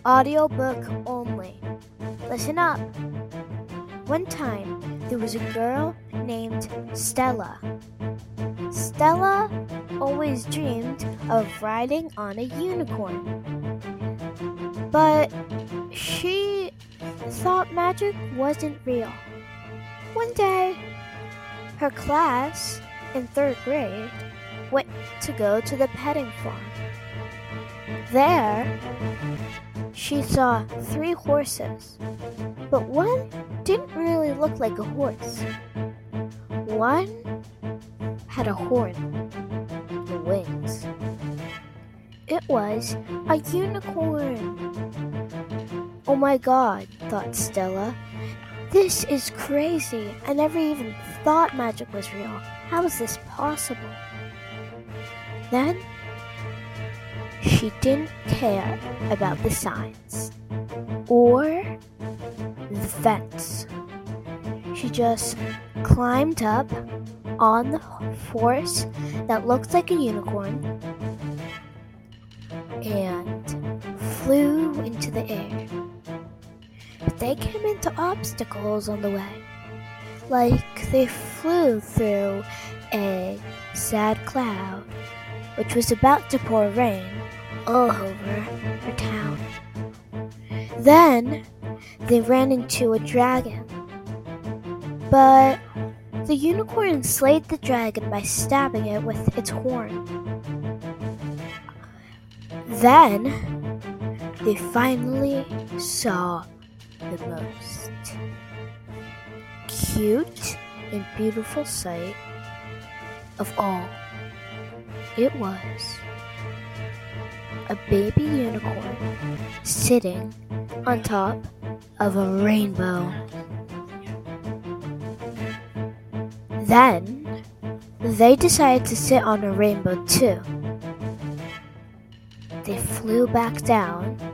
Audiobook only. Listen up. One time, there was a girl named Stella. Stella always dreamed of riding on a unicorn. But she thought magic wasn't real. One day, her class in 3rd grade went to go to the petting farm. There, she saw 3 horses, but one didn't really look like a horse. One had a horn and wings. It was a unicorn. Oh my God, thought Stella. This is crazy. I never even thought magic was real. How is this possible? Then, she didn't care about the signs or the fence. She just climbed up on the horse that looked like a unicorn and flew into the air. But they came into obstacles on the way, like they flew through a sad cloud, which was about to pour rain all over her town. Then they ran into a dragon, but the unicorn slayed the dragon by stabbing it with its horn. Then they finally saw the most cute and beautiful sight of all. It was a baby unicorn sitting on top of a rainbow. Then they decided to sit on a rainbow too. They flew back down